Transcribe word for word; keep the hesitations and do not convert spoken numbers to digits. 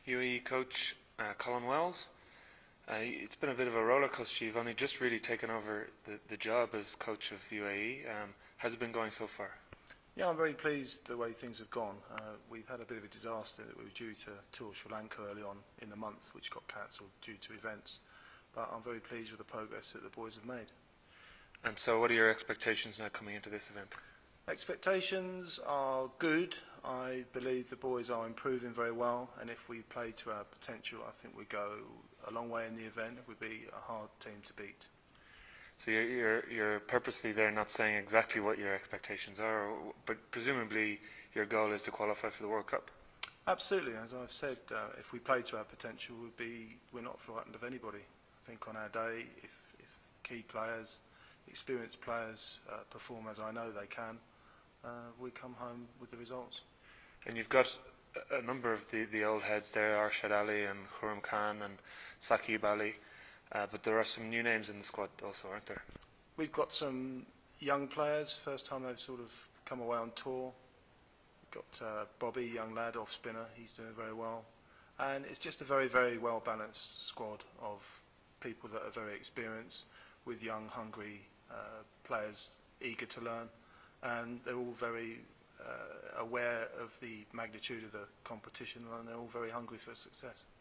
U A E coach uh, Colin Wells. Uh, it's been a bit of a roller coaster. You've only just really taken over the, the job as coach of U A E. Um, how's it been going so far? Yeah, I'm very pleased the way things have gone. Uh, we've had a bit of a disaster that we were due to tour Sri Lanka early on in the month, which got cancelled due to events. But I'm very pleased with the progress that the boys have made. And so what are your expectations now coming into this event? Expectations are good. I believe the boys are improving very well, and if we play to our potential, I think we go a long way in the event. It would be a hard team to beat. So you're, you're, you're purposely there not saying exactly what your expectations are, or, but presumably your goal is to qualify for the World Cup. Absolutely. As I've said, uh, if we play to our potential, we'd be, we're not frightened of anybody. I think on our day, if, if key players, experienced players uh, perform as I know they can, uh, we come home with the results. And you've got a number of the, the old heads there, Arshad Ali and Khurram Khan and Saqib Ali, uh, but there are some new names in the squad also, aren't there? We've got some young players, first time they've sort of come away on tour. We've got uh, Bobby, young lad, off spinner, he's doing very well. And it's just a very, very well balanced squad of people that are very experienced with young, hungry uh, players eager to learn. And they're all very uh, aware of the magnitude of the competition, and they're all very hungry for success.